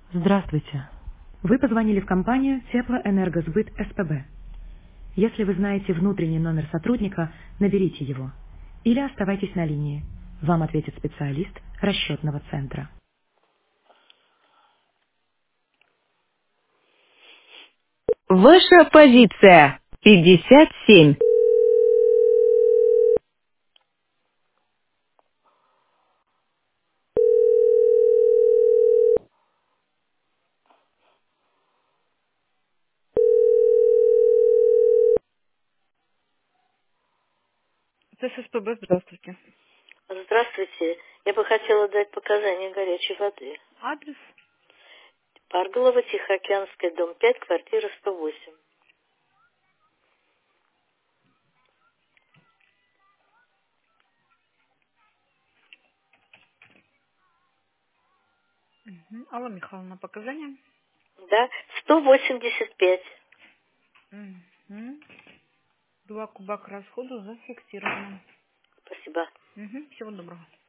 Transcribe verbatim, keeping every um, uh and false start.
Здравствуйте. Вы позвонили в компанию Теплоэнергосбыт СПБ. Если вы знаете внутренний номер сотрудника, наберите его. Или оставайтесь на линии. Вам ответит специалист расчетного центра. Ваша позиция пятьдесят семь. ТССПБ, здравствуйте. Здравствуйте. Я бы хотела дать показания горячей воды. Адрес? Парголова, Тихоокеанская, дом пять, квартира сто восемь. Мгм. Алла Михайловна, показания? Да, сто восемьдесят пять. Мгм. Два кубак расходу зафиксировано. Спасибо. Мгм. Всего доброго.